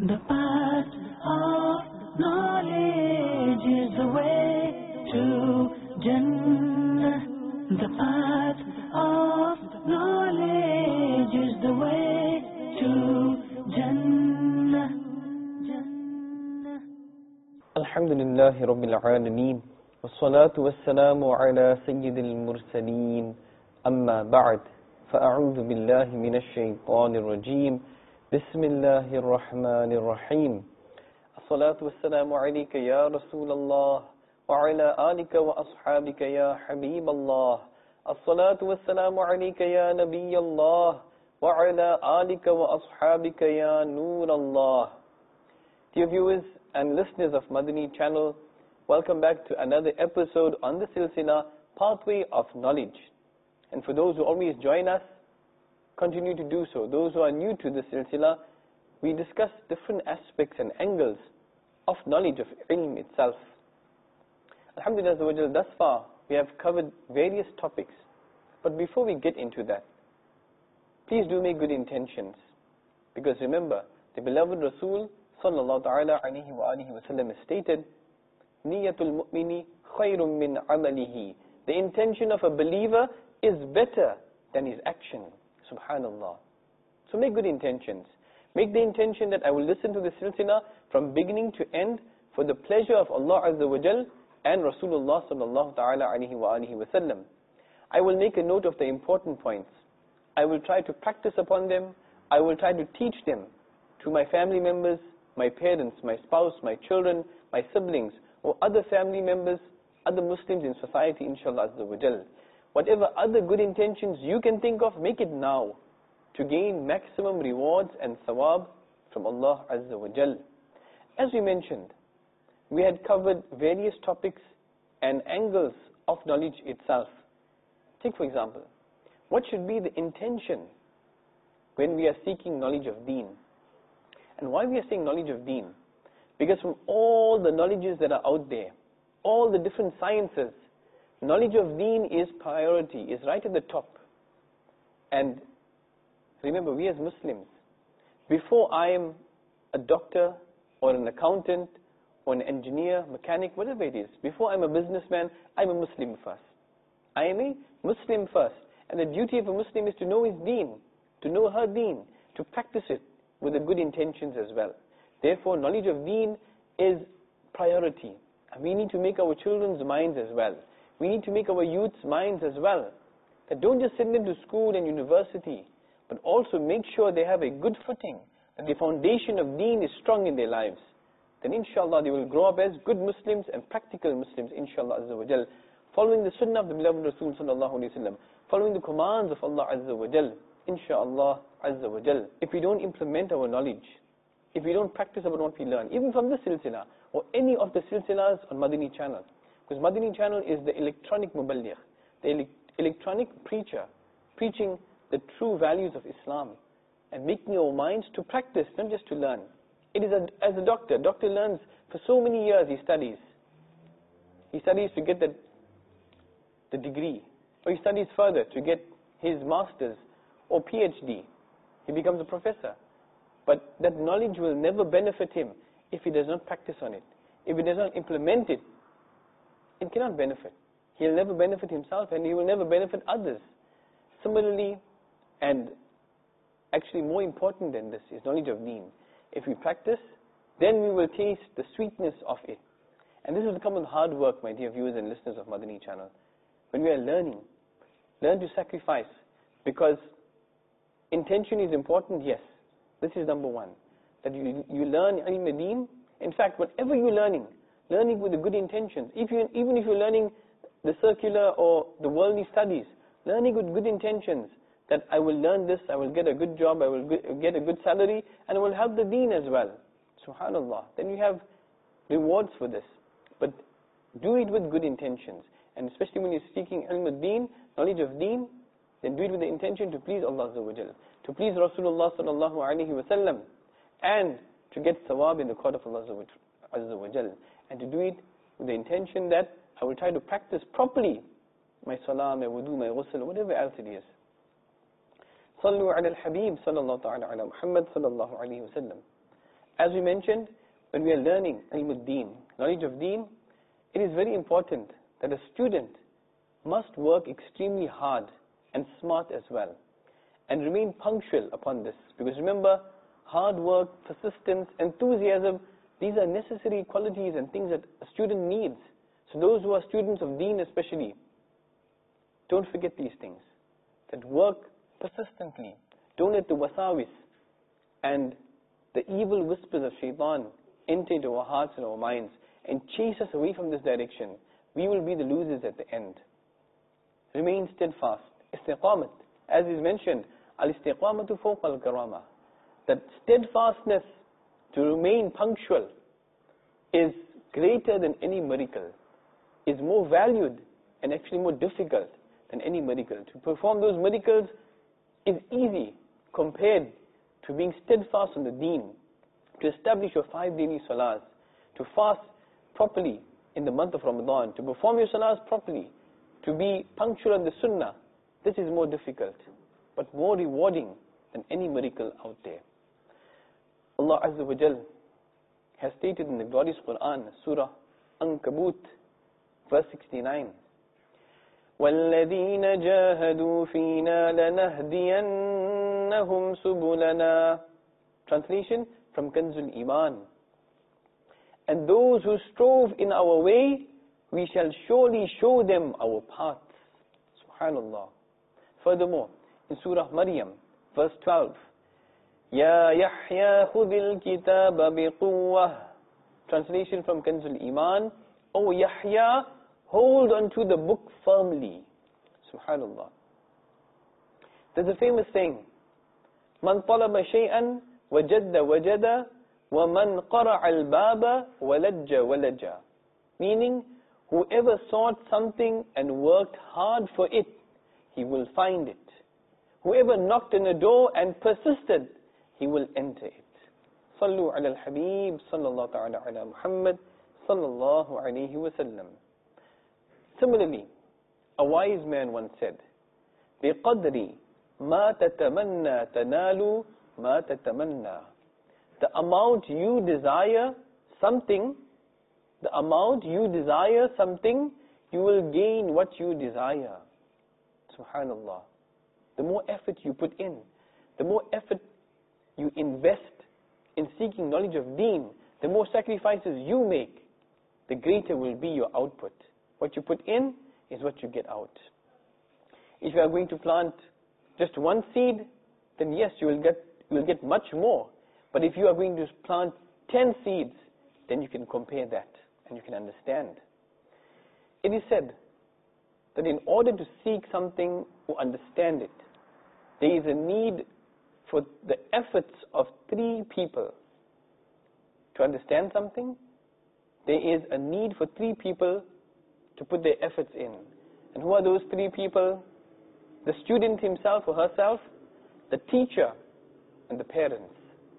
The path of knowledge is the way to Jannah. The path of knowledge is the way to Jannah. Alhamdulillahi Rabbil Alameen. Wassalatu wassalamu ala Sayyidil Mursaleen. Amma ba'd. Fa'a'udhu billahi minash shaytanir rajim. Bismillahir Rahmanir Rahim. As-salatu wassalamu alayka ya Rasulallah. Wa ala alika wa ashabika ya Habiballah. As-salatu wassalamu alayka ya Nabiyallah. Wa ala alika wa ashabika ya Noorallah. Dear viewers and listeners of Madani channel, welcome back to another episode on the Silsila, Pathway of Knowledge. And for those who always join us, continue to do so. Those who are new to the Silsila, we discuss different aspects and angles of knowledge of ilm itself. Alhamdulillah, thus far we have covered various topics. But before we get into that, please do make good intentions. Because remember, the beloved Rasul sallallahu ta'ala alayhi wa alihi wa sallam has stated, Niyatul mu'mini khayrun min amalihi. The intention of a believer is better than his action. Subhanallah. So make good intentions. Make the intention that I will listen to the silsila from beginning to end for the pleasure of Allah Azza wa Jal and Rasulullah sallallahu ta'ala alayhi wa alihi wa sallam. I will make a note of the important points. I will try to practice upon them. I will try to teach them to my family members, my parents, my spouse, my children, my siblings, or other family members, other Muslims in society, inshallah Azza wa Jal. Whatever other good intentions you can think of, make it now to gain maximum rewards and thawab from Allah Azza wa Jal. As we mentioned, we had covered various topics and angles of knowledge itself. Take for example, what should be the intention when we are seeking knowledge of deen? And why we are saying knowledge of deen? Because from all the knowledges that are out there, all the different sciences, knowledge of deen is priority, is right at the top. And remember, we as Muslims, before I am a doctor or an accountant or an engineer, mechanic, whatever it is, before I'm a businessman, I'm a Muslim first. I am a Muslim first. And the duty of a Muslim is to know his deen, to know her deen, to practice it with the good intentions as well. Therefore, knowledge of deen is priority. And we need to make our children's minds as well. We need to make our youth's minds as well. That don't just send them to school and university, but also make sure they have a good footing, that the foundation of deen is strong in their lives. Then inshallah they will grow up as good Muslims and practical Muslims, inshallah Azza wa Jal, following the sunnah of the beloved Rasul sallallahu alayhi wa sallam, following the commands of Allah Azza wa Jal, inshallah Azza wa Jal. If we don't implement our knowledge, if we don't practice about what we learn, even from the silsila or any of the silsilas on Madani channel, because Madani channel is the electronic muballigh, the electronic preacher, preaching the true values of Islam and making our minds to practice, not just to learn. It is as a doctor learns for so many years, he studies. He studies to get the degree, or he studies further to get his master's or PhD. He becomes a professor. But that knowledge will never benefit him if he does not practice on it. If he does not implement it, it cannot benefit. He'll never benefit himself and he will never benefit others. Similarly, and actually more important than this, is knowledge of deen. If we practice, then we will taste the sweetness of it. And this will come with hard work, my dear viewers and listeners of Madani channel. When we are learning, learn to sacrifice, because intention is important, yes. This is number one. That you learn ilm deen. In fact, whatever you're learning with the good intentions. Even if you're learning the circular or the worldly studies, learning with good intentions, that I will learn this, I will get a good job, I will get a good salary, and I will help the deen as well. Subhanallah. Then you have rewards for this. But do it with good intentions. And especially when you're seeking ilm al-deen, knowledge of deen, then do it with the intention to please Allah Azza wa Jal, to please Rasulullah sallallahu alayhi wa sallam, and to get thawab in the court of Allah Azza wa Jal. And to do it with the intention that I will try to practice properly my salah, my wudu, my ghusl, whatever else it is. Sallu ala al-Habib sallallahu ta'ala ala Muhammad sallallahu alayhi wa sallam. As we mentioned, when we are learning ilm al-deen, knowledge of deen, it is very important that a student must work extremely hard and smart as well, and remain punctual upon this. Because remember, hard work, persistence, enthusiasm, these are necessary qualities and things that a student needs. So those who are students of deen especially, don't forget these things. That work persistently. Don't let the wasawis and the evil whispers of shaitan enter into our hearts and our minds and chase us away from this direction. We will be the losers at the end. Remain steadfast. Istiqamat. As is mentioned, al-istiqamatu fawqa al-karama. That steadfastness to remain punctual is greater than any miracle, is more valued and actually more difficult than any miracle. To perform those miracles is easy compared to being steadfast on the deen, to establish your 5 daily salahs, to fast properly in the month of Ramadan, to perform your salahs properly, to be punctual on the sunnah. This is more difficult, but more rewarding than any miracle out there. Allah Azza wa Jal has stated in the glorious Quran, Surah Ankabut, verse 69, وَالَّذِينَ جَاهَدُوا فِينَا لَنَهْدِيَنَّهُمْ سُبُلَنَا. Translation from Kanzul Iman. And those who strove in our way, we shall surely show them our paths. Subhanallah. Furthermore, in Surah Maryam, verse 12, Ya Yahya khudil kitaba biquwwah. Translation from Kanzul Iman, O Yahya, hold on to the book firmly. Subhanallah. There's a famous saying, Man talaba shay'an wajadda wajada wa man qara'a al-baba walajja walajja. Meaning, whoever sought something and worked hard for it, he will find it. Whoever knocked on a door and persisted, he will enter it. Sallu ala al-Habib, sallallahu ta'ala ala Muhammad, sallallahu alayhi wa sallam. Similarly, a wise man once said, بِقَدْرِ مَا تَتَمَنَّى تَنَالُ مَا تَتَمَنَّى. The amount you desire something, you will gain what you desire. Subhanallah. The more effort you put in, the more effort you invest in seeking knowledge of deen, the more sacrifices you make, the greater will be your output. What you put in is what you get out. If you are going to plant just one seed, then yes, you will get much more. But if you are going to plant 10 seeds, then you can compare that and you can understand. It is said that in order to seek something or understand it, there is a need for the efforts of 3 people. To understand something, there is a need for 3 people to put their efforts in. And who are those 3 people? The student himself or herself, the teacher, and the parents.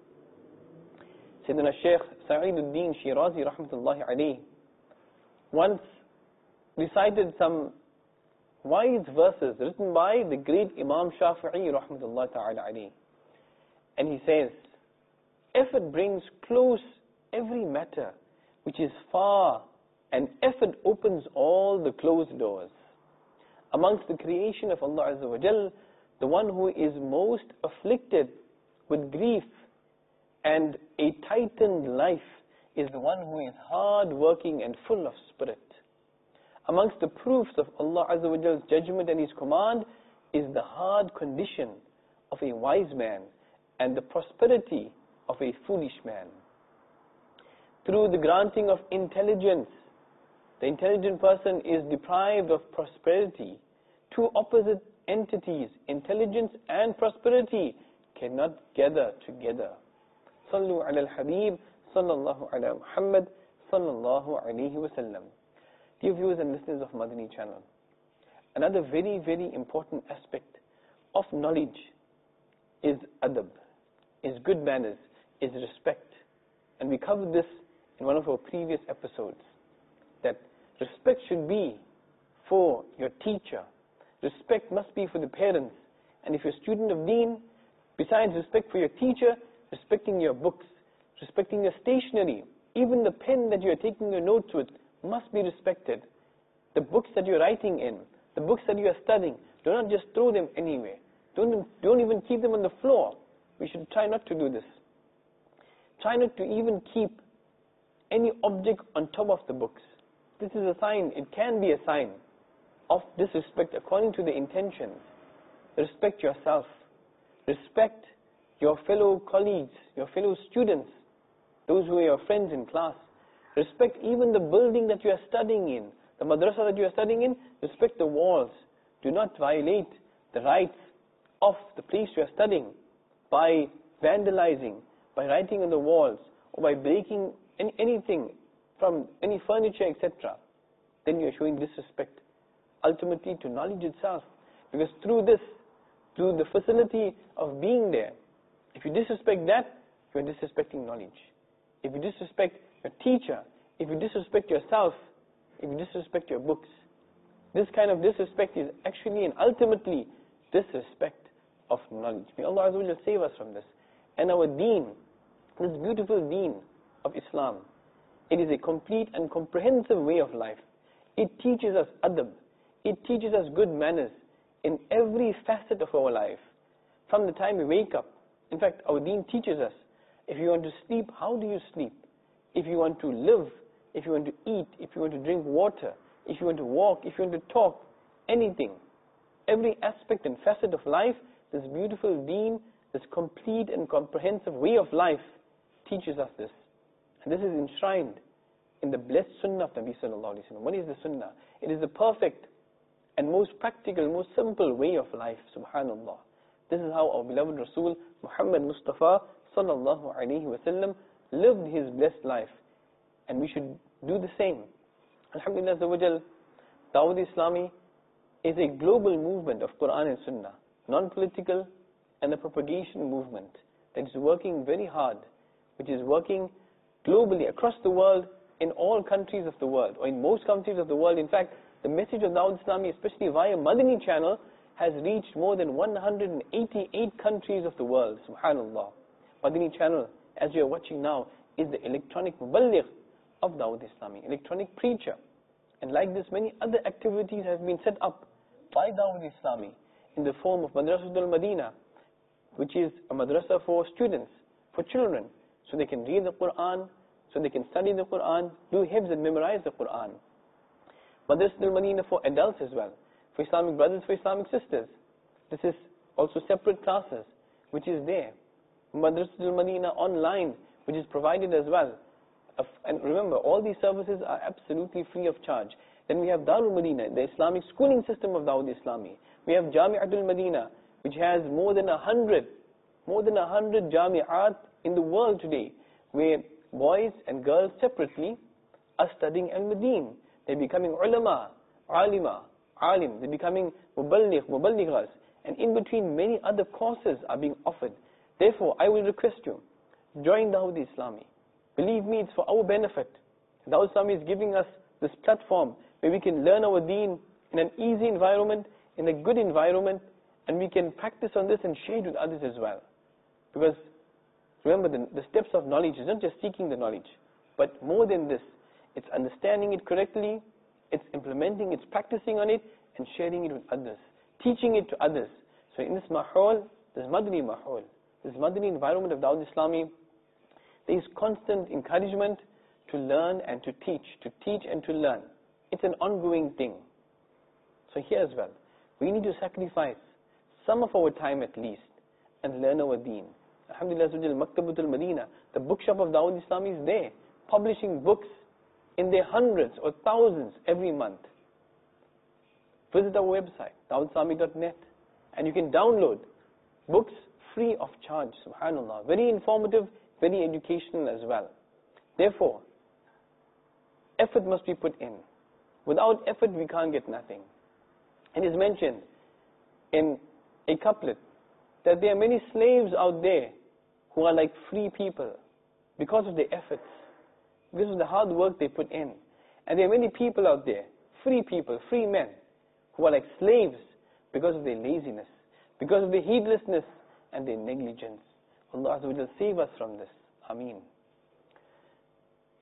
Sayyidina Shaykh Sa'iduddin Shirazi rahmatullahi alayhi once recited some wise verses written by the great Imam Shafi'i rahmatullahi ta'ala alayhi. And he says, effort brings close every matter which is far, and effort opens all the closed doors. Amongst the creation of Allah Azza wa Jal, the one who is most afflicted with grief and a tightened life is the one who is hard working and full of spirit. Amongst the proofs of Allah Azza wa Jal's judgment and His command is the hard condition of a wise man and the prosperity of a foolish man. Through the granting of intelligence, the intelligent person is deprived of prosperity. 2 opposite entities, intelligence and prosperity, cannot gather together. Sallu ala al-Habib, sallallahu ala Muhammad, sallallahu alayhi wa sallam. Dear viewers and listeners of Madani channel, another very, very important aspect of knowledge is adab, is good manners, is respect. And we covered this in one of our previous episodes, that respect should be for your teacher, respect must be for the parents, and if you're a student of deen, besides respect for your teacher, respecting your books, respecting your stationery. Even the pen that you are taking your notes with must be respected. The books that you are writing in, the books that you are studying, do not just throw them anywhere. Don't even keep them on the floor. We should try not to do this. Try not to even keep any object on top of the books. This is a sign, it can be a sign of disrespect according to the intentions. Respect yourself. Respect your fellow colleagues, your fellow students, those who are your friends in class. Respect even the building that you are studying in, the madrasa that you are studying in. Respect the walls. Do not violate the rights of the place you are studying by vandalizing, by writing on the walls, or by breaking anything from any furniture, etc. Then you are showing disrespect, ultimately to knowledge itself. Because through this, through the facility of being there, if you disrespect that, you are disrespecting knowledge. If you disrespect your teacher, if you disrespect yourself, if you disrespect your books, this kind of disrespect is actually and ultimately disrespect of knowledge. May Allah Azza wa Jalla save us from this. And our deen, this beautiful deen of Islam, it is a complete and comprehensive way of life. It teaches us adab. It teaches us good manners in every facet of our life. From the time we wake up. In fact, our deen teaches us, if you want to sleep, how do you sleep? If you want to live, if you want to eat, if you want to drink water, if you want to walk, if you want to talk, anything. Every aspect and facet of life, this beautiful deen, this complete and comprehensive way of life teaches us this. And this is enshrined in the blessed sunnah of Nabi sallallahu alaihi wasallam. What is the sunnah? It is the perfect and most practical, most simple way of life, subhanallah. This is how our beloved Rasul Muhammad Mustafa sallallahu alaihi wasallam lived his blessed life. And we should do the same. Alhamdulillah Azza wa Jal, Dawud Islami is a global movement of Quran and Sunnah, non-political and a propagation movement that is working very hard, which is working globally across the world, in all countries of the world, or in most countries of the world. In fact, the message of Dawud Islami, especially via Madani channel, has reached more than 188 countries of the world. Subhanallah. Madani channel, as you are watching now, is the electronic muballigh of Dawud Islami, electronic preacher. And like this, many other activities have been set up by Dawud Islami in the form of Madrasatul Madina, which is a madrasa for students, for children, so they can read the Quran, so they can study the Quran, do hifz and memorize the Quran. Madrasatul Madina for adults as well, for Islamic brothers, for Islamic sisters. This is also separate classes, which is there. Madrasatul Madina online, which is provided as well. And remember, all these services are absolutely free of charge. Then we have Darul Madina, the Islamic schooling system of Dawud Islami. We have Jami'atul Madina, which has more than 100 Jami'at in the world today, where boys and girls separately are studying al-Madin. They're becoming ulama, alima, alim. They're becoming muballigh, muballighas. And in between, many other courses are being offered. Therefore, I will request you, join Dawud Islami. Believe me, it's for our benefit. Dawud Islami is giving us this platform where we can learn our deen in an easy environment, in a good environment, and we can practice on this and share it with others as well. Because remember, the steps of knowledge is not just seeking the knowledge, but more than this, it's understanding it correctly, it's implementing, it's practicing on it, and sharing it with others, teaching it to others. So in this mahol, this Madani mahol, this Madani environment of Dawud Islami, there is constant encouragement to learn and to teach and to learn. It's an ongoing thing. So here as well, we need to sacrifice some of our time at least and learn our deen. Alhamdulillah, Maktabatul Madina, the bookshop of Dawud Islami is there, publishing books in their hundreds or thousands every month. Visit our website, dawudislami.net, and you can download books free of charge, subhanallah. Very informative, very educational as well. Therefore, effort must be put in. Without effort, we can't get nothing. It is mentioned in a couplet that there are many slaves out there who are like free people because of their efforts, because of the hard work they put in. And there are many people out there, free people, free men, who are like slaves because of their laziness, because of their heedlessness and their negligence. Allah Azza wa Jalla save us from this. Ameen.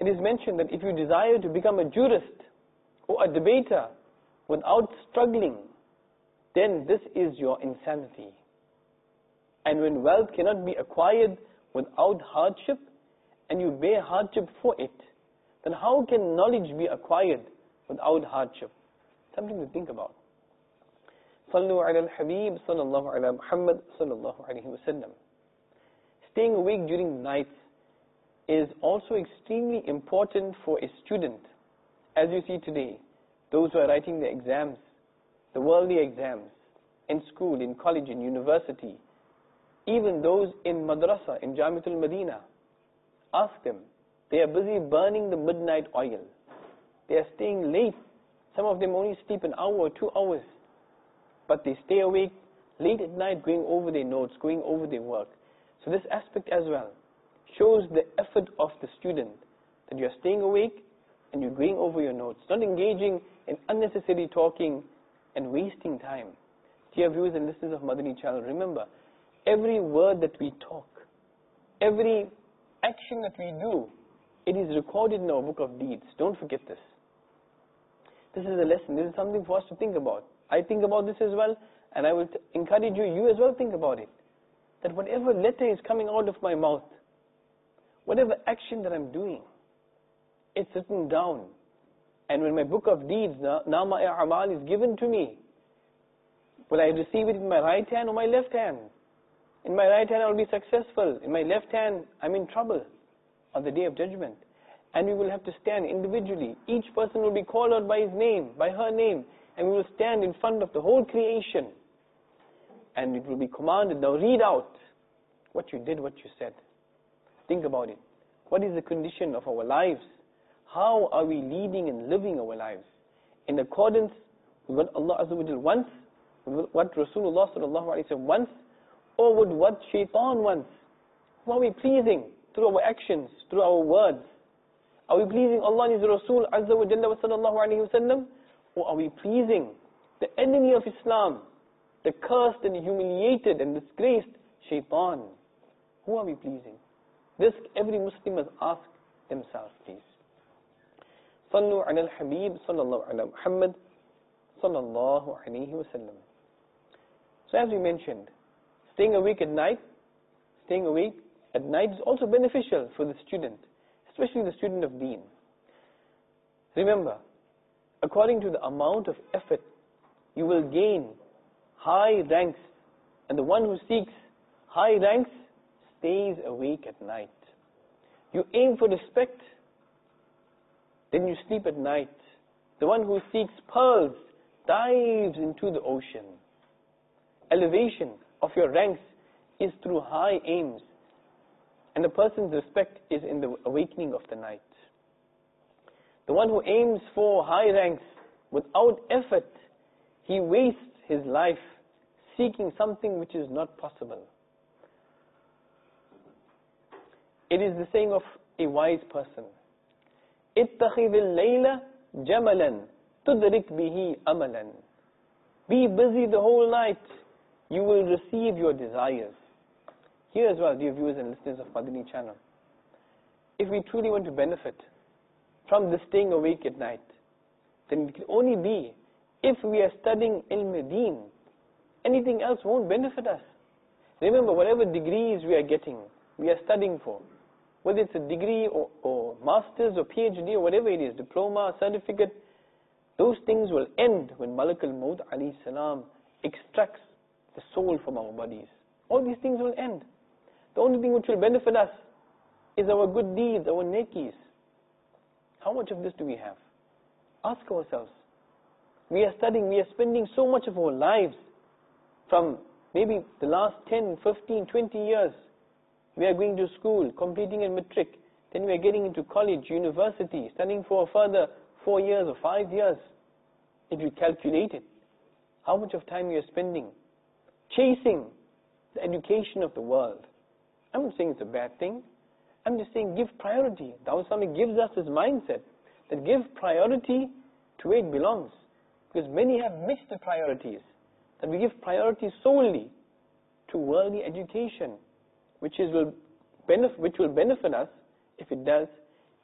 It is mentioned that if you desire to become a jurist or a debater without struggling, then this is your insanity. And when wealth cannot be acquired without hardship, and you bear hardship for it, then how can knowledge be acquired without hardship? Something to think about. Sallu ala al-Habib sallallahu ala Muhammad sallallahu alayhi wa sallam. Staying awake during nights is also extremely important for a student. As you see today, those who are writing the exams, the worldly exams, in school, in college, in university, even those in madrasa, in Jamiatul Madina, ask them. They are busy burning the midnight oil. They are staying late. Some of them only sleep an hour or 2 hours. But they stay awake late at night going over their notes, going over their work. So this aspect as well shows the effort of the student, that you are staying awake and you're going over your notes, not engaging in unnecessary talking and wasting time. Dear viewers and listeners of Madani Channel, remember, every word that we talk, every action that we do, it is recorded in our book of deeds. Don't forget this. This is a lesson. This is something for us to think about. I think about this as well, and I will encourage you as well think about it. That whatever letter is coming out of my mouth, whatever action that I'm doing, it's written down. And when my book of deeds, Nama-e-Amal, is given to me, will I receive it in my right hand or my left hand? In my right hand I will be successful. In my left hand I'm in trouble on the day of judgment. And we will have to stand individually. Each person will be called out by his name, by her name, and we will stand in front of the whole creation. And it will be commanded, now read out what you did, what you said. Think about it. What is the condition of our lives? How are we leading and living our lives? In accordance with what Allah Azza wa Jal wants, with what Rasulullah Sallallahu Alaihi Wasallam wants, or with what Shaitan wants? Who are we pleasing through our actions, through our words? Are we pleasing Allah and His Rasul Azza wa Jalla wa Sallallahu Alaihi Wasallam? Or are we pleasing the enemy of Islam, the cursed and humiliated and disgraced Shaitan? Who are we pleasing? This every Muslim must ask themselves, please. Sallu ala al-Habib sallallahu ala Muhammad sallallahu alayhi wa sallam. So as we mentioned, staying awake at night is also beneficial for the student, especially the student of deen. Remember, according to the amount of effort, you will gain high ranks, and the one who seeks high ranks stays awake at night. You aim for respect, then you sleep at night. The one who seeks pearls dives into the ocean. Elevation of your ranks is through high aims, and the person's respect is in the awakening of the night. The one who aims for high ranks without effort, he wastes his life seeking something which is not possible. It is the saying of a wise person, اتخذ الليل جملا تدرك به أملا. Be busy the whole night, you will receive your desires. Here as well, dear viewers and listeners of Madani Channel, if we truly want to benefit from this staying awake at night, then it can only be if we are studying ilm deen. Anything else won't benefit us. Remember, whatever degrees we are getting, we are studying for, whether it's a degree or master's or PhD or whatever it is, diploma, certificate, those things will end when Malak al-Maut alayhi salam extracts the soul from our bodies. All these things will end. The only thing which will benefit us is our good deeds, our nekis. How much of this do we have? Ask ourselves. We are studying, we are spending so much of our lives from maybe the last 10, 15, 20 years. We are going to school, completing a matric, then we are getting into college, university, studying for a further 4 years or 5 years. If you calculate it, how much of time you are spending chasing the education of the world. I'm not saying it's a bad thing. I'm just saying give priority. Dawah Islamic gives us this mindset that give priority to where it belongs. Because many have missed the priorities. That we give priority solely to worldly education, which will benefit us, if it does,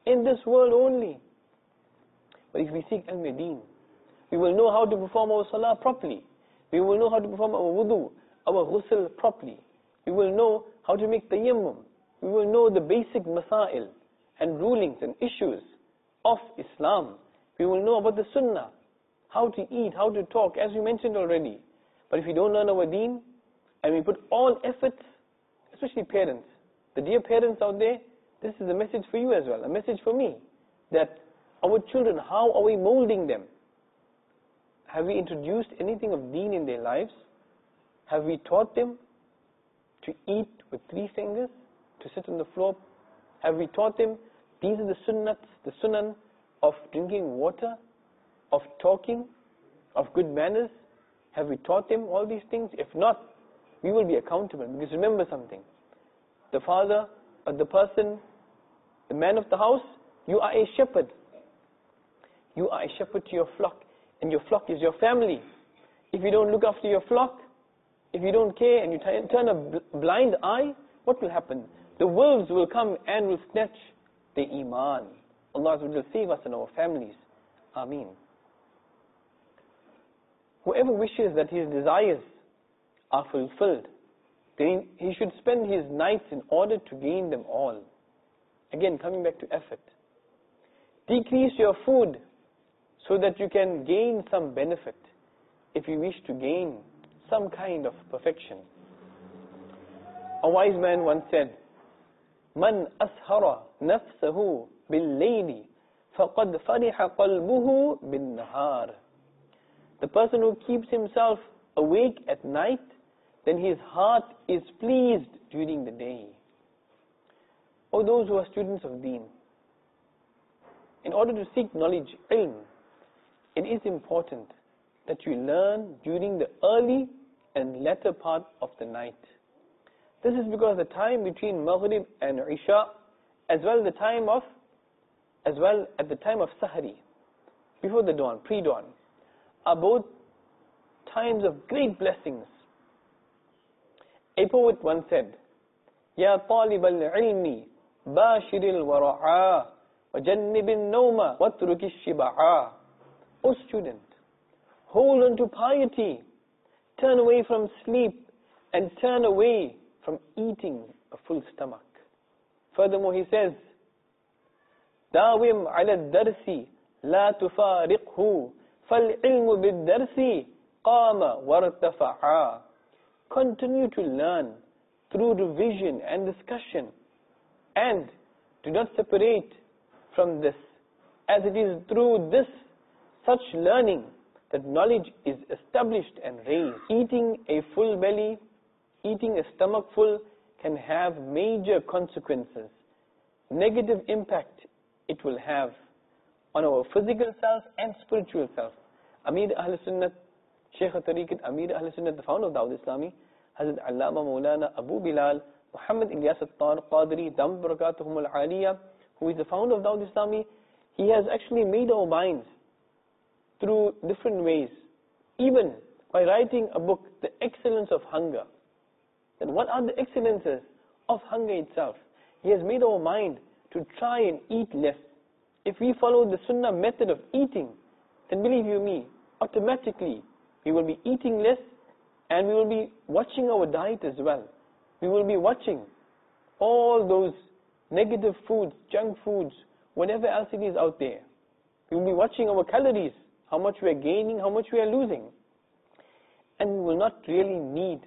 in this world only. But if we seek ilm-e-deen, we will know how to perform our salah properly. We will know how to perform our wudu, our ghusl properly. We will know how to make tayammum. We will know the basic masail and rulings and issues of Islam. We will know about the sunnah, how to eat, how to talk, as we mentioned already. But if we don't learn our deen, and we put all efforts, especially parents, the dear parents out there, this is a message for you as well, a message for me, that our children, how are we molding them? Have we introduced anything of deen in their lives? Have we taught them to eat with 3 fingers, to sit on the floor? Have we taught them these are the sunnats, the sunan of drinking water, of talking, of good manners? Have we taught them all these things? If not, we will be accountable. Because remember something, the father or the person, the man of the house, you are a shepherd. You are a shepherd to your flock, and your flock is your family. If you don't look after your flock, if you don't care and you turn a blind eye, what will happen? The wolves will come and will snatch the iman. Allah will save us and our families. Ameen. Whoever wishes that his desires are fulfilled, then he should spend his nights in order to gain them all. Again, coming back to effort. Decrease your food so that you can gain some benefit if you wish to gain some kind of perfection. A wise man once said, Man ashara nafsahu bil-layli faqad fariha qalbuhu bin-nahar. The person who keeps himself awake at night, then his heart is pleased during the day. O those who are students of deen, in order to seek knowledge, ilm, it is important that you learn during the early and latter part of the night. This is because the time between Maghrib and Isha, as well at the time of Sahri, before the dawn, pre-dawn, are both times of great blessings. A poet once said, Ya talib al-ilmi, bashir al-wara'a, wa jannib al-nawma, watruk al-shiba'a. O student, hold on to piety, turn away from sleep, and turn away from eating a full stomach. Furthermore, he says, Dawim ala ad-darsi, la tufariqhu, fal-ilmu bid-darsi, qama wartafa'a. Continue to learn through revision and discussion, and do not separate from this, as it is through this such learning that knowledge is established and raised. Eating a full belly, eating a stomach full, can have major consequences. Negative impact it will have on our physical self and spiritual self. Amir Ahl Sunnat, Shaykh al-Tariqat, Amir Ahl Sunnat, the founder of Dawud Islami, Hazrat Allama Maulana Abu Bilal Muhammad Ilyas al-Qadri, Dam Barakatuhum al-Aliyah, who is the founder of Dawud Islami, he has actually made our minds through different ways, even by writing a book, The Excellence of Hunger. Then what are the excellences of hunger itself? He has made our mind to try and eat less. If we follow the Sunnah method of eating, then believe you me, automatically we will be eating less, and we will be watching our diet as well. We will be watching all those negative foods, junk foods, whatever else it is out there. We will be watching our calories, how much we are gaining, how much we are losing. And we will not really need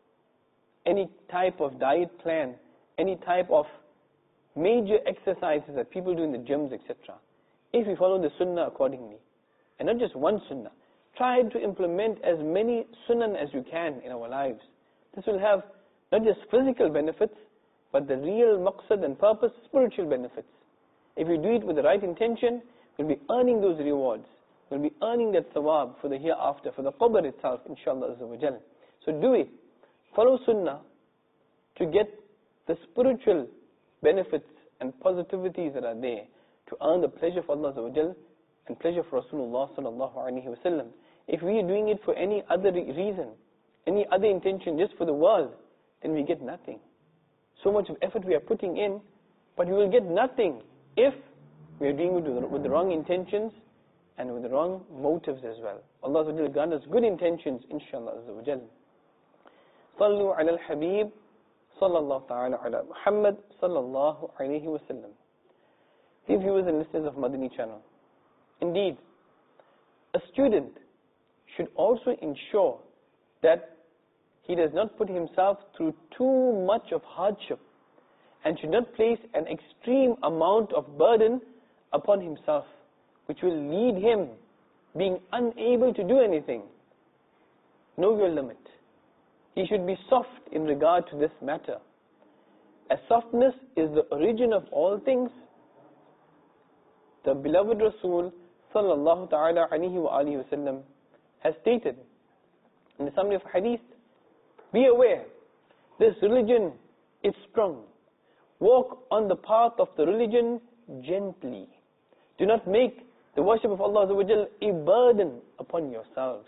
any type of diet plan, any type of major exercises that people do in the gyms, etc. If we follow the Sunnah accordingly, and not just one Sunnah, try to implement as many Sunnah as you can in our lives. This will have not just physical benefits, but the real maqsad and purpose, spiritual benefits. If you do it with the right intention, we'll be earning those rewards. We'll be earning that thawab for the hereafter, for the qabr itself, inshallah azza wa jal. So do it. Follow Sunnah to get the spiritual benefits and positivities that are there, to earn the pleasure of Allah azza wa jal and pleasure for Rasulullah sallallahu alaihi wasallam. If we are doing it for any other reason, any other intention, just for the world, then we get nothing. So much of effort we are putting in, but we will get nothing if we are doing it with the wrong intentions and with the wrong motives as well. Allah will grant us good intentions, inshallah azza wa jal. Sallu ala al-habib, sallallahu ta'ala ala Muhammad, sallallahu alayhi wa sallam. Dear viewers and listeners of Madani channel, indeed, a student should also ensure that he does not put himself through too much of hardship and should not place an extreme amount of burden upon himself, which will lead him being unable to do anything. Know your limit. He should be soft in regard to this matter. As softness is the origin of all things, the beloved Rasul sallallahu ta'ala alayhi wa alihi wa sallam has stated in the summary of hadith, be aware, this religion is strong. Walk on the path of the religion gently. Do not make the worship of Allah azza wa jal a burden upon yourselves.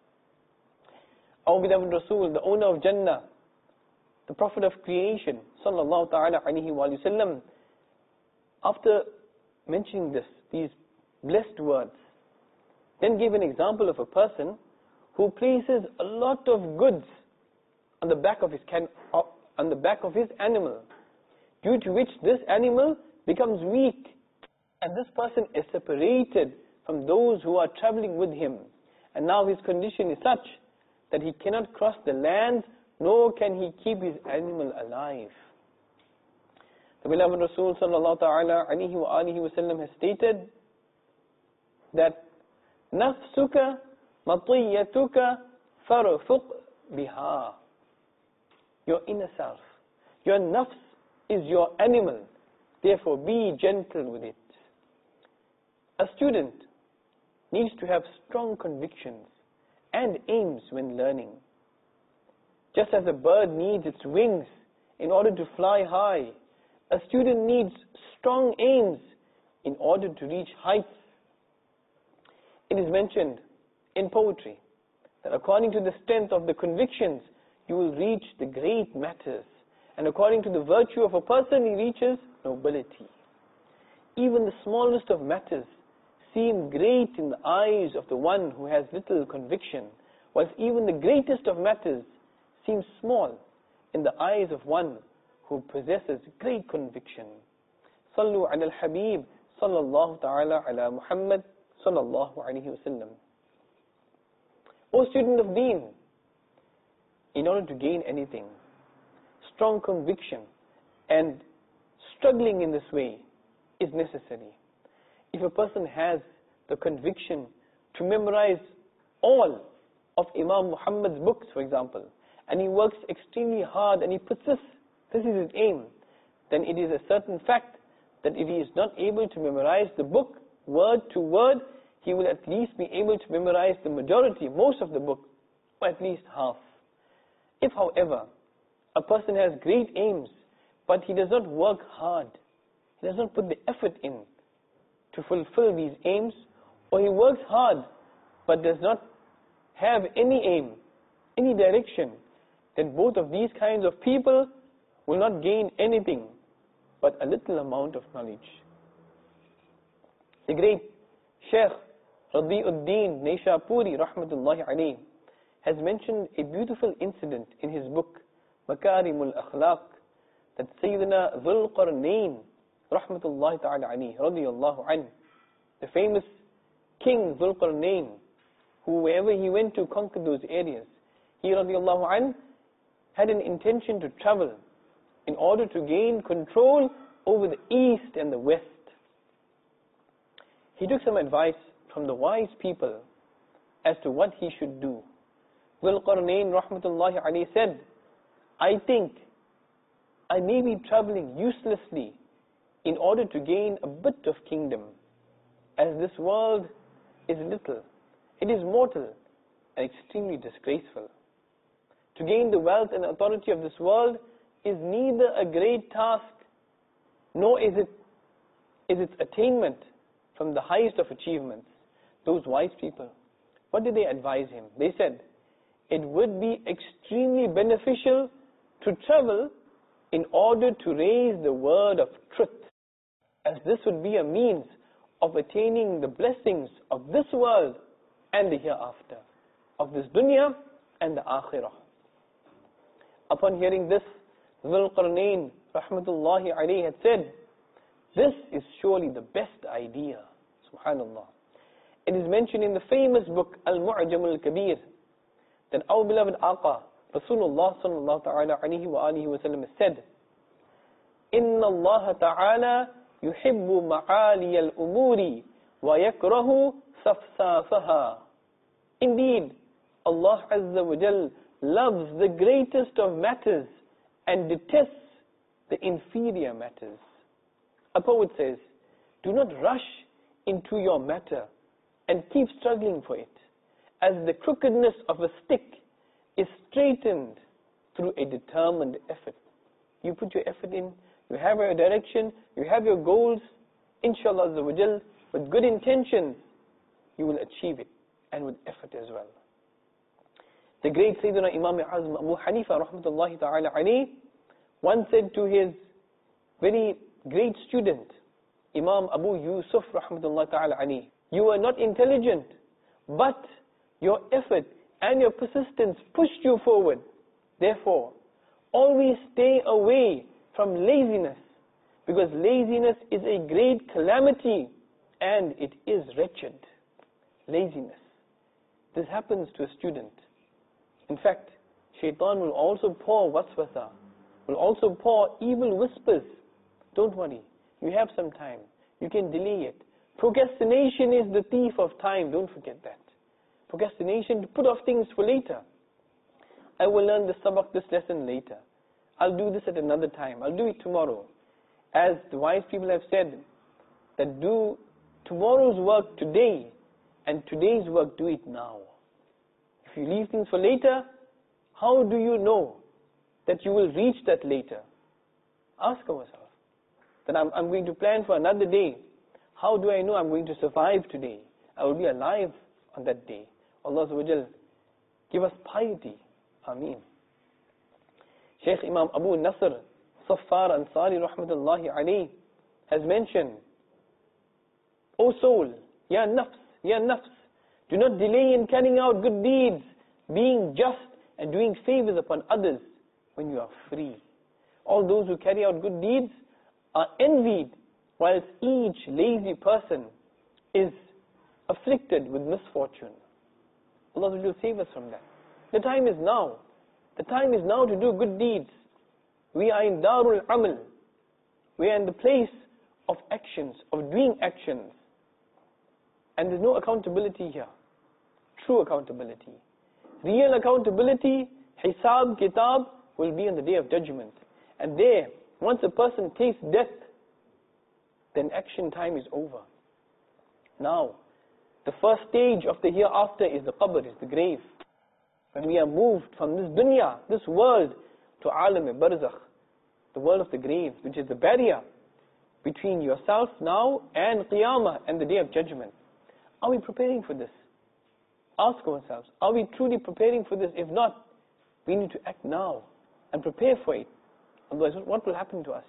Our beloved Rasul, the owner of Jannah, the Prophet of creation, sallallahu ta'ala alayhi wa sallam, after mentioning these blessed words, then gave an example of a person who places a lot of goods on the back of his animal, due to which this animal becomes weak, and this person is separated from those who are traveling with him, and now his condition is such that he cannot cross the land, nor can he keep his animal alive. The beloved Rasul sallallahu ta'ala alayhi wa alihi wa sallam has stated that nafsuka matiyatuka farfuq biha. Your inner self, your nafs is your animal, therefore be gentle with it. A student needs to have strong convictions and aims when learning. Just as a bird needs its wings in order to fly high, a student needs strong aims in order to reach heights. It is mentioned in poetry that according to the strength of the convictions, you will reach the great matters, and according to the virtue of a person, he reaches nobility. Even the smallest of matters seem great in the eyes of the one who has little conviction, whilst even the greatest of matters seem small in the eyes of one who possesses great conviction. Sallu ala al-habib, sallallahu ta'ala ala Muhammad, sallallahu alayhi wa sallam. O student of deen, in order to gain anything, strong conviction and struggling in this way is necessary. If a person has the conviction to memorize all of Imam Muhammad's books, for example, and he works extremely hard and he persists, this is his aim, then it is a certain fact that if he is not able to memorize the book word to word, he will at least be able to memorize the majority, most of the book, or at least half. If, however, a person has great aims, but he does not work hard, he does not put the effort in to fulfill these aims, or he works hard but does not have any aim, any direction, then both of these kinds of people will not gain anything but a little amount of knowledge. The great Shaykh Rabi'uddin Naishapuri rahmatullahi alayhi has mentioned a beautiful incident in his book Makarimul Akhlaq, that Sayyidina Dhul Qarnayn rahmatullahi ta'ala alayhi radiyallahu anhu, the famous king Dhul Qarnayn, who wherever he went to conquer those areas, he radiyallahu anhu had an intention to travel in order to gain control over the east and the west. He took some advice from the wise people as to what he should do. Dhul Qarnayn rahmatullahi alayhi said, I think I may be traveling uselessly in order to gain a bit of kingdom, as this world is little, it is mortal and extremely disgraceful. To gain the wealth and authority of this world is neither a great task, nor is its attainment from the highest of achievements. Those wise people, what did they advise him? They said, it would be extremely beneficial to travel in order to raise the word of truth. as this would be a means of attaining the blessings of this world and the hereafter, of this dunya and the akhirah. Upon hearing this, Dhul Qarnayn rahmatullahi alayhi had said, this is surely the best idea. Subhanallah. It is mentioned in the famous book Al-Mu'jam al-Kabir that our beloved Aqa, Rasulullah sallallahu ta'ala alayhi wa alihi wa sallam said, Inna Allah ta'ala yuhibbu ma'ali al-umuri wa yakrahu safsafaha. Indeed, Allah Azza wa Jal loves the greatest of matters and detests the inferior matters. A poet says, do not rush into your matter and keep struggling for it, as the crookedness of a stick is straightened through a determined effort. You put your effort in, you have your direction, you have your goals, inshallah Azza wa Jal, with good intentions, you will achieve it, and with effort as well. The great Sayyidina Imam Azm Abu Hanifa rahmatullahi ta'ala alayhi once said to his very great student, Imam Abu Yusuf rahmatullahi ta'ala alayhi, you are not intelligent, but your effort and your persistence pushed you forward. Therefore, always stay away from laziness, because laziness is a great calamity and it is wretched. Laziness. This happens to a student. In fact, shaitan will also pour waswasa, will also pour evil whispers. Don't worry, you have some time. You can delay it. Procrastination is the thief of time. Don't forget that. Procrastination, to put off things for later. I will learn this sabak, this lesson later. I'll do this at another time. I'll do it tomorrow. As the wise people have said, that do tomorrow's work today, and today's work do it now. If you leave things for later, how do you know that you will reach that later? Ask ourselves. That I'm going to plan for another day. How do I know I'm going to survive today? I will be alive on that day. Allah Azza wa Jal, give us piety. Ameen. Shaykh Imam Abu Nasr Saffar Ansari rahmatullahi alayhi has mentioned, O soul, ya nafs, do not delay in carrying out good deeds, being just and doing favors upon others when you are free. All those who carry out good deeds are envied, whilst each lazy person is afflicted with misfortune. Allah will save us from that. The time is now. The time is now to do good deeds. We are in Darul Amal. We are in the place of actions, of doing actions. And there's no accountability here. True accountability. Real accountability, Hisab, Kitab, will be on the Day of Judgment. And there, once a person tastes death, then action time is over. Now, the first stage of the hereafter is the qabr, is the grave. When we are moved from this dunya, this world, to alam-e-barzakh, the world of the grave, which is the barrier between yourself now and qiyamah and the Day of Judgment. Are we preparing for this? Ask ourselves, are we truly preparing for this? If not, we need to act now and prepare for it. Otherwise, what will happen to us?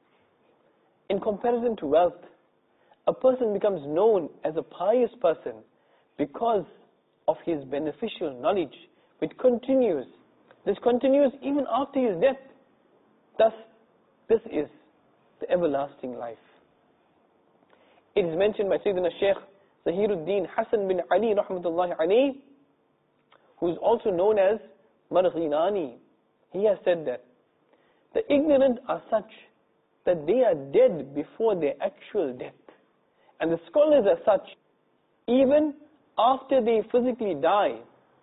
In comparison to wealth, a person becomes known as a pious person because of his beneficial knowledge, which continues. This continues even after his death. Thus, this is the everlasting life. It is mentioned by Sayyidina Shaykh Zahiruddin Hassan bin Ali rahmatullahi alayhi, who is also known as Marghinani. He has said that the ignorant are such that they are dead before their actual death. And the scholars are such, even after they physically die,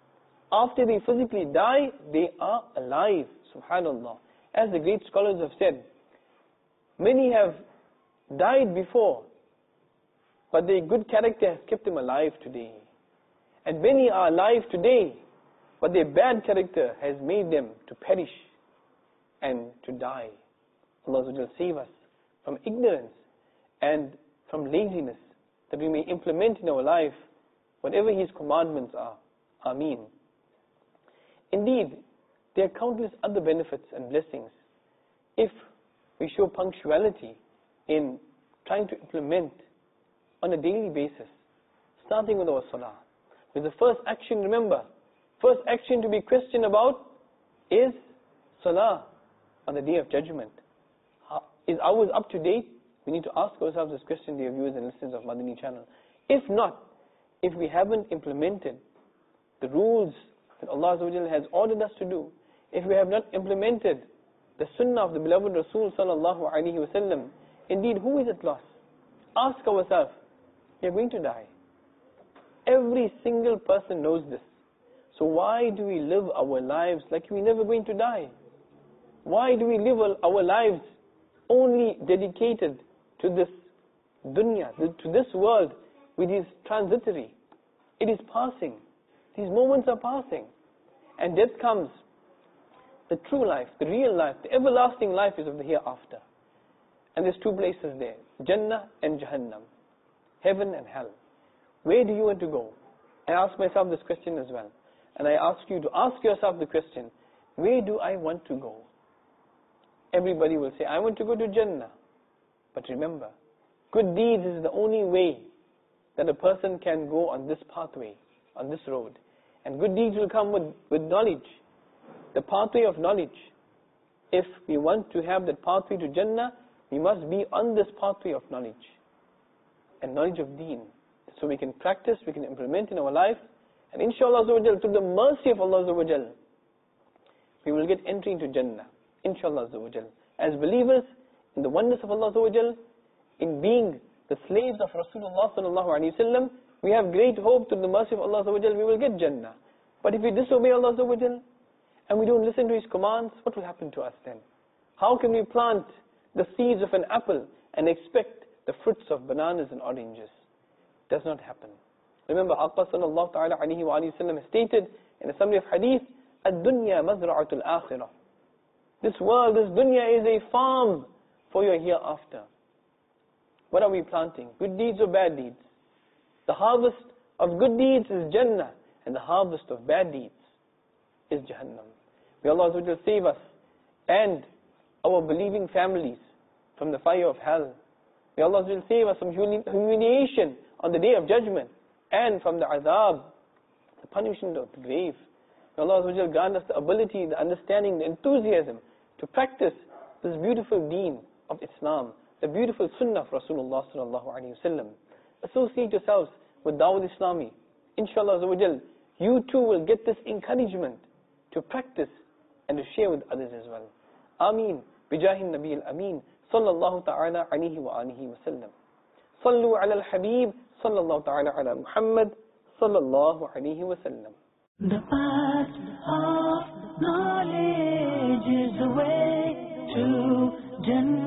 they are alive. Subhanallah. As the great scholars have said, many have died before, but their good character has kept them alive today. And many are alive today, but their bad character has made them to perish and to die. Allah will save us from ignorance and from laziness, that we may implement in our life whatever His commandments are. Ameen. Indeed, there are countless other benefits and blessings if we show punctuality in trying to implement on a daily basis, starting with our salah. With the first action, remember, first action to be questioned about is salah on the Day of Judgment. Is ours up to date? We need to ask ourselves this question, dear viewers and listeners of Madani channel. If not, if we haven't implemented the rules that Allah Azza wa Jalla has ordered us to do, if we have not implemented the sunnah of the beloved Rasul sallallahu alaihi wasallam, indeed, who is at loss? Ask ourselves, we are going to die. Every single person knows this. So why do we live our lives like we're never going to die? Why do we live our lives only dedicated to this dunya, to this world, which is transitory? It is passing. These moments are passing. And death comes. The true life, the real life, the everlasting life is of the hereafter. And there's two places there, Jannah and Jahannam, heaven and hell. Where do you want to go? I ask myself this question as well. And I ask you to ask yourself the question, where do I want to go? Everybody will say, I want to go to Jannah. But remember, good deeds is the only way that a person can go on this pathway, on this road. And good deeds will come with knowledge, the pathway of knowledge. If we want to have that pathway to Jannah, we must be on this pathway of knowledge and knowledge of deen. So we can practice, we can implement in our life, and inshallah through the mercy of Allah we will get entry into Jannah, inshallah. As believers in the oneness of Allah, in being the slaves of Rasulullah sallallahu alaihi wasallam, we have great hope through the mercy of Allah we will get Jannah. But if we disobey Allah and we don't listen to His commands, what will happen to us then? How can we plant the seeds of an apple and expect the fruits of bananas and oranges? Does not happen. Remember, Aqqa sallallahu ta'ala alayhi wa sallam has stated in a summary of hadith, Ad-dunya mazra'atul akhirah. This world, this dunya is a farm for your hereafter. What are we planting? Good deeds or bad deeds? The harvest of good deeds is Jannah, and the harvest of bad deeds is Jahannam. May Allah Azza wa Jalla save us and our believing families from the fire of hell. May Allah Azza wa Jalla save us from humiliation on the Day of Judgment and from the azab, the punishment of the grave. May Allah Azza wa Jalla grant us the ability, the understanding, the enthusiasm to practice this beautiful deen of Islam, the beautiful sunnah of Rasulullah sallallahu alaihi wasallam. Associate yourselves with Dawud Islami. Inshallah Azza wa Jalla, you too will get this encouragement to practice and to share with others as well. Ameen. Bijahin Nabi al-Ameen. Sallallahu ta'ala alayhi wa alihi wa sallam. Sallu ala al-Habib. Sallallahu ta'ala ala Muhammad. Sallallahu alayhi wa sallam. The path of knowledge is the way to Jannah.